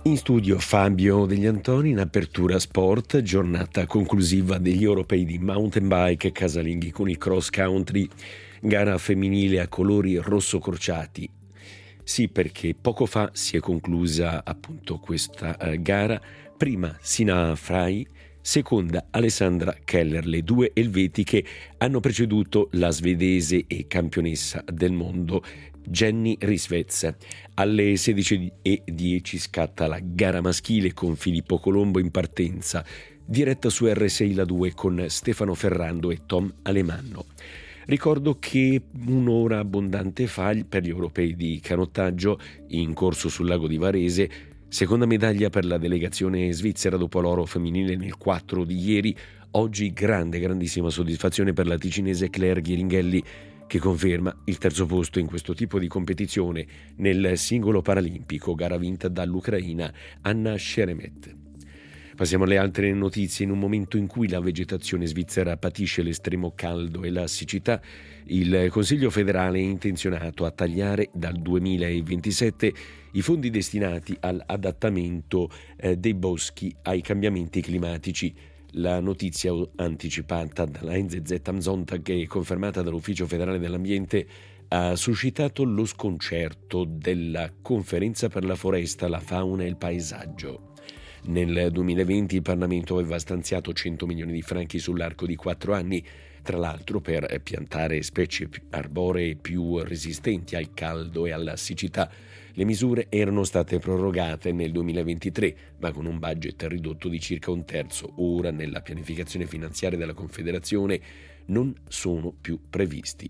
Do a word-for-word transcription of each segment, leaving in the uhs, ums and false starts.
In studio Fabio Degli Antoni in apertura sport, giornata conclusiva degli europei di mountain bike casalinghi con il cross country, gara femminile a colori rosso crociati. Sì, perché poco fa si è conclusa appunto questa eh, gara, prima Sina Frey, seconda Alessandra Keller, le due elvetiche hanno preceduto la svedese e campionessa del mondo Jenny Rissveds. Alle sedici e dieci scatta la gara maschile con Filippo Colombo in partenza, diretta su R sei la due con Stefano Ferrando e Tom Alemanno. Ricordo che un'ora abbondante fa per gli europei di canottaggio in corso sul lago di Varese, seconda medaglia per la delegazione svizzera dopo l'oro femminile nel quattro di ieri, oggi grande, grandissima soddisfazione per la ticinese Claire Ghiringhelli che conferma il terzo posto in questo tipo di competizione nel singolo paralimpico, gara vinta dall'ucraina Anna Sheremet. Passiamo alle altre notizie. In un momento in cui la vegetazione svizzera patisce l'estremo caldo e la siccità, il Consiglio federale è intenzionato a tagliare dal duemilaventisette i fondi destinati all'adattamento eh, dei boschi ai cambiamenti climatici. La notizia anticipata dalla N Z Z am Sonntag e confermata dall'Ufficio federale dell'ambiente ha suscitato lo sconcerto della Conferenza per la foresta, la fauna e il paesaggio. Nel duemilaventi il Parlamento aveva stanziato cento milioni di franchi sull'arco di quattro anni, tra l'altro per piantare specie arboree più resistenti al caldo e alla siccità. Le misure erano state prorogate nel duemilaventitré, ma con un budget ridotto di circa un terzo. Ora, nella pianificazione finanziaria della Confederazione, non sono più previsti.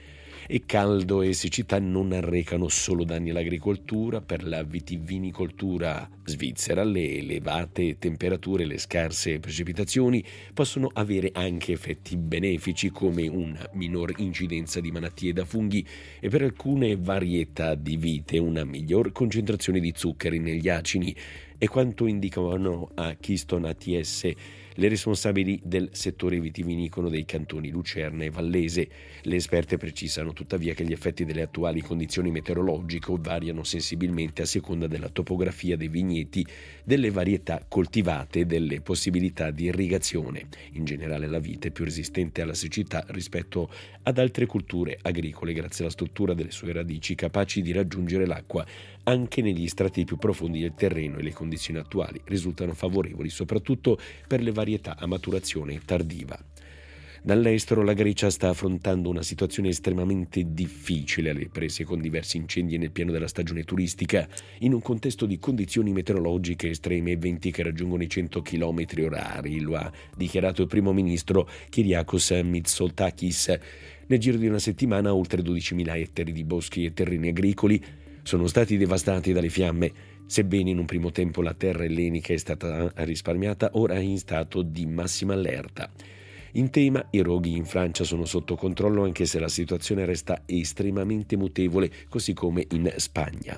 E caldo e siccità non arrecano solo danni all'agricoltura. Per la vitivinicoltura svizzera le elevate temperature e le scarse precipitazioni possono avere anche effetti benefici come una minor incidenza di malattie da funghi e per alcune varietà di vite una miglior concentrazione di zuccheri negli acini, e quanto indicano a Keystone A T S le responsabili del settore vitivinicolo dei cantoni Lucerna e Vallese. Le esperte precisano tuttavia che gli effetti delle attuali condizioni meteorologiche variano sensibilmente a seconda della topografia dei vigneti, delle varietà coltivate e delle possibilità di irrigazione. In generale la vite è più resistente alla siccità rispetto ad altre culture agricole grazie alla struttura delle sue radici capaci di raggiungere l'acqua anche negli strati più profondi del terreno, e le condizioni attuali risultano favorevoli soprattutto per le varietà a maturazione tardiva. Dall'estero la Grecia sta affrontando una situazione estremamente difficile alle prese con diversi incendi nel pieno della stagione turistica, in un contesto di condizioni meteorologiche estreme e venti che raggiungono i cento chilometri orari, lo ha dichiarato il primo ministro Kyriakos Mitsotakis. Nel giro di una settimana oltre dodicimila ettari di boschi e terreni agricoli sono stati devastati dalle fiamme. Sebbene in un primo tempo la terra ellenica è stata risparmiata, ora è in stato di massima allerta. In tema, i roghi in Francia sono sotto controllo anche se la situazione resta estremamente mutevole, così come in Spagna.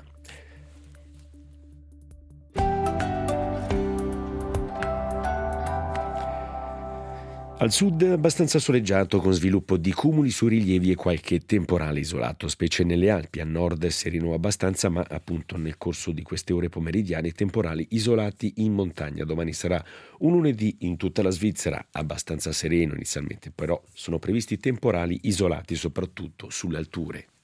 Al sud abbastanza soleggiato con sviluppo di cumuli su rilievi e qualche temporale isolato, specie nelle Alpi. A nord sereno abbastanza, ma appunto nel corso di queste ore pomeridiane temporali isolati in montagna. Domani sarà un lunedì in tutta la Svizzera abbastanza sereno inizialmente, però sono previsti temporali isolati soprattutto sulle alture.